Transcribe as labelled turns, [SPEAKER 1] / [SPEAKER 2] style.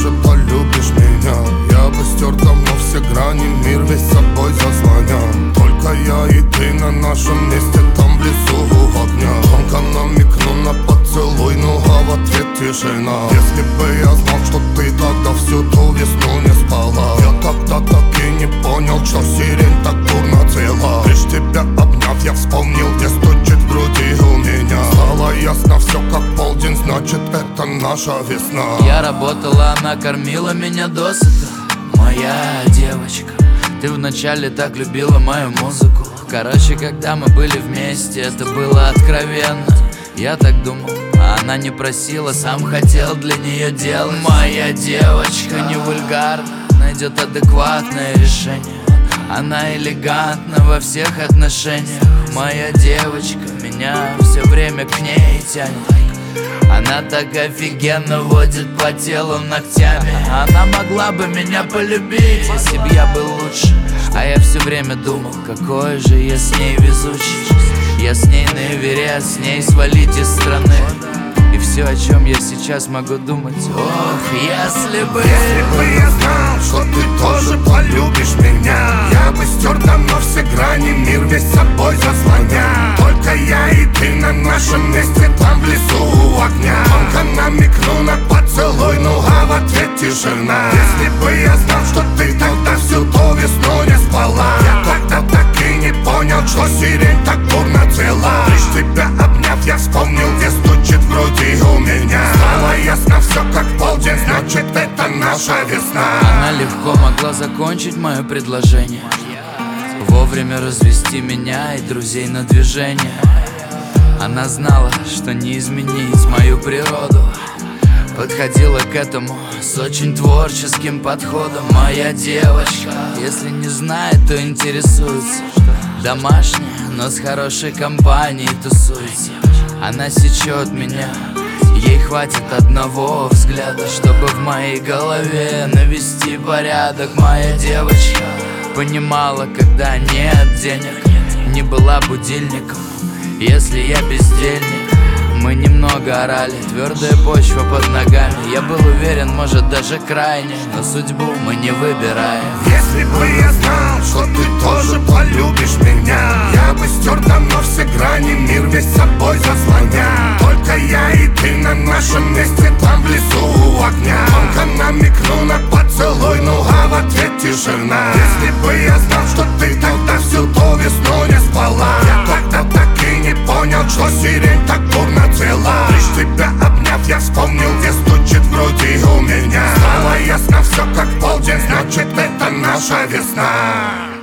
[SPEAKER 1] тоже полюбишь меня. Я бы стер давно все грани, мир весь собой заслонял. Только я и ты на нашем месте, там в лесу у огня. Тонко намекну на поцелуй, ну а в ответ тишина. Если бы я знал, что ты тогда всю ту весну не спала, я тогда так и не понял, что сирень так бурно цвела. Лишь тебя обняв, я вспомнил, где стучит в груди у меня. Стало ясно все как полдень, значит это наша весна.
[SPEAKER 2] Я работала, она кормила меня досыта. Моя девочка, ты вначале так любила мою музыку. Короче, когда мы были вместе, это было откровенно. Я так думал, а она не просила, сам хотел для нее делать. Моя девочка не вульгарна, найдет адекватное решение. Она элегантна во всех отношениях. Моя девочка, меня все время к ней тянет. Она так офигенно водит по телу ногтями. Она могла бы меня полюбить, если б я был лучше. А я все время думал, какой же я с ней везучий. Я с ней на Эверест, с ней свалить из страны. И все, о чем я сейчас могу думать. Ох, если бы
[SPEAKER 1] я знал, что ты тоже полюбишь меня, я бы стер давно все грани, мир весь собой заслонял. Только я и ты на нашем месте, там в лесу у огня. Тонко намекну на поцелуй, ну а в ответ тишина. Если бы я знал, что ты тогда всю ту весну не спала, я тогда так и не понял, что сирень так бурно цвела. Лишь тебя обняв, я вспомнил, где стучит в груди у меня. Стало ясно все как полдень, значит это наша весна.
[SPEAKER 2] Она легко могла закончить мое предложение, вовремя развести меня и друзей на движение. Она знала, что не изменить мою природу, подходила к этому с очень творческим подходом. Моя девочка, если не знает, то интересуется. Домашняя, но с хорошей компанией тусуется. Она сечет меня, ей хватит одного взгляда, чтобы в моей голове навести порядок. Моя девочка понимала, когда нет денег, не была будильником, если я бездельник. Мы немного орали, твердая почва под ногами. Я был уверен, может даже крайне, но судьбу мы не выбираем.
[SPEAKER 1] Если бы я знал, что ты тоже полюбишь меня, я бы стер давно все грани, мир весь собой заслонял. Только я и ты на нашем месте, там в лесу у огня. Тонко намекну на поцелуй, ну а в ответ тишина. Если бы я знал, что ты тогда всю ту весну не спала, я тогда так и не понял, что сирень так бурно цвела. Лишь тебя обняв, я вспомнил, где стучит в груди у меня. Стало ясно все как полдень, значит это наша весна.